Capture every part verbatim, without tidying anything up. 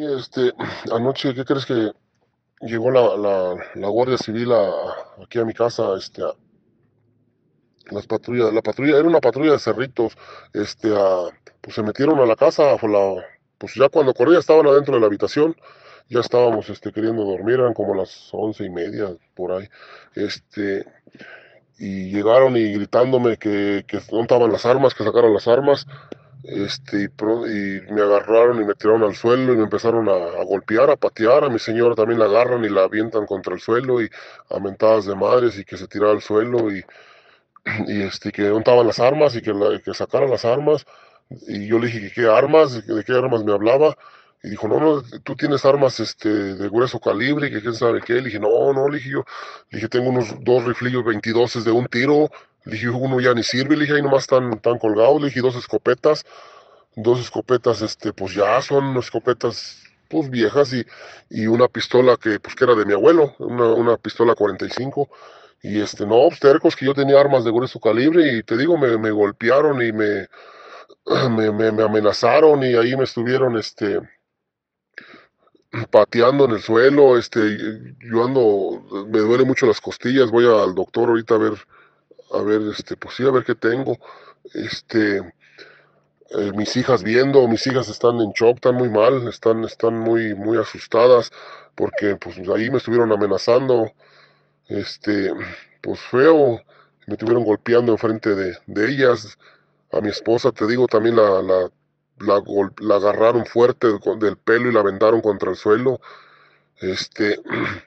este, anoche, ¿qué crees que llegó la, la, la Guardia Civil a- aquí a mi casa? Este, a- las patrullas, la patrulla, era una patrulla de cerritos, este, a- pues se metieron a la casa, fue la- pues ya cuando corría estaban adentro de la habitación, ya estábamos, este, queriendo dormir, eran como las once y media, por ahí, este, y llegaron y gritándome que, que no estaban las armas, que sacaran las armas. Este, y, pro- y me agarraron y me tiraron al suelo y me empezaron a, a golpear, a patear. A mi señora también la agarran y la avientan contra el suelo y a mentadas de madres y que se tirara al suelo y, y este, que no estaban las armas y que, la- que sacaran las armas. Y yo le dije que qué armas, de qué armas me hablaba. Y dijo, no, no, tú tienes armas este, de grueso calibre, y que quién sabe qué. Le dije, no, no, le dije yo, le dije, tengo unos dos riflillos veintidós de un tiro. Le dije, uno ya ni sirve, le dije, ahí nomás están, están colgados. Le dije, dos escopetas dos escopetas, este, pues ya son escopetas, pues viejas y, y una pistola que, pues que era de mi abuelo, una, una pistola cuarenta y cinco. Y este, no, pues tercos que yo tenía armas de grueso calibre y te digo, me, me golpearon y me, me, me, me amenazaron y ahí me estuvieron, este, pateando en el suelo, este, yo ando, me duele mucho las costillas, voy al doctor ahorita a ver, a ver, este, pues sí, a ver qué tengo, este, eh, mis hijas viendo, mis hijas están en shock, están muy mal, están, están muy, muy asustadas porque pues ahí me estuvieron amenazando, este, pues feo, me estuvieron golpeando enfrente de, de ellas, a mi esposa, te digo, también la, la, la, gol- la agarraron fuerte con- del pelo y la aventaron contra el suelo, este,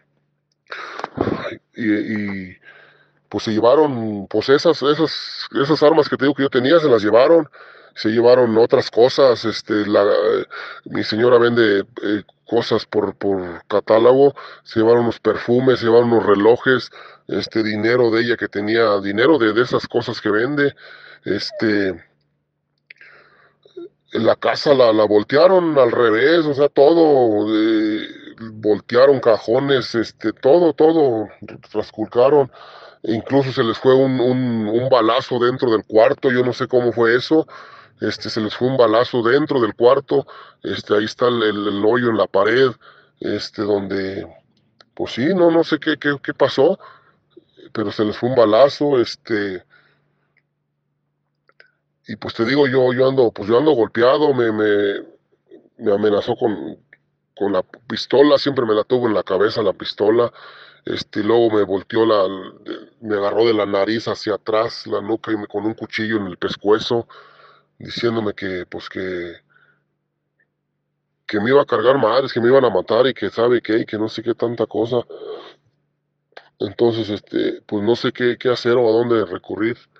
y, y pues se llevaron, pues esas, esas, esas armas que te digo que yo tenía, se las llevaron, se llevaron otras cosas, este, la, eh, mi señora vende eh, cosas por, por catálogo, se llevaron unos perfumes, se llevaron unos relojes, este, dinero de ella que tenía, dinero de, de esas cosas que vende, este, la casa la, la voltearon al revés, o sea, todo, eh, voltearon cajones, este, todo, todo, trasculcaron. Incluso se les fue un, un, un balazo dentro del cuarto, yo no sé cómo fue eso, este, se les fue un balazo dentro del cuarto, este, ahí está el, el- el hoyo en la pared, este, donde, pues sí, no, no sé qué, qué, qué pasó, pero se les fue un balazo, este, y pues te digo, yo, yo ando, pues yo ando golpeado, me, me, me amenazó con, con la pistola, siempre me la tuvo en la cabeza la pistola, este, y luego me volteó la, me agarró de la nariz hacia atrás, la nuca, y me, con un cuchillo en el pescuezo, diciéndome que, pues que, que me iba a cargar madres, que me iban a matar y que sabe qué, y que no sé qué tanta cosa. Entonces, este, pues no sé qué, qué hacer o a dónde recurrir.